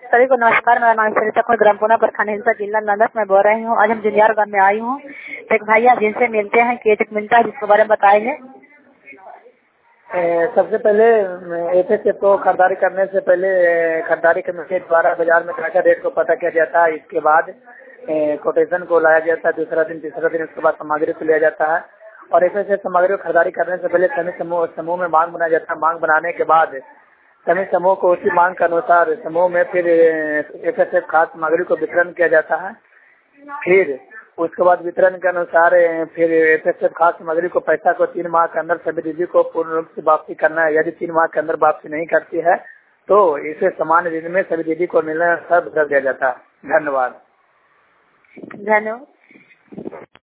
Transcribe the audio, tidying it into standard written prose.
सभी को नमस्कार। मेरा नाम सरिता कुमार, ग्राम पुना प्रखंड हिलसा, जिला नालंदा में बोल रही हूँ। आज हम जुनियार गांव में आई हूँ। एक भैया जिनसे मिलते हैं कि चेक मिलता है, जिसके बारे में बताएंगे। सबसे पहले एफएसएफ को खरीदारी करने से पहले खरीदारी कमेटी द्वारा बाजार में क्या रेट को पता किया जाता है। इसके बाद कोटेशन को लाया जाता है, दूसरा दिन तीसरा दिन, उसके बाद सामग्री को लिया जाता है। और एफएसएफ सामग्री को खरीदारी करने से पहले सभी समूह में मांग बनाया जाता है। मांग बनाने के बाद सभी समूह को उसी मांग के अनुसार समूह में फिर एफएसएफ खाद सामग्री को वितरण किया जाता है। फिर उसके बाद वितरण के अनुसार फिर एफएसएफ खाद सामग्री को पैसा को 3 माह के अंदर सभी दीदी को पूर्ण रूप से वापसी करना है। यदि 3 माह के अंदर वापसी नहीं करती है तो इसे समान दिन में सभी दीदी को मिलने बदल दिया जाता है। धन्यवाद।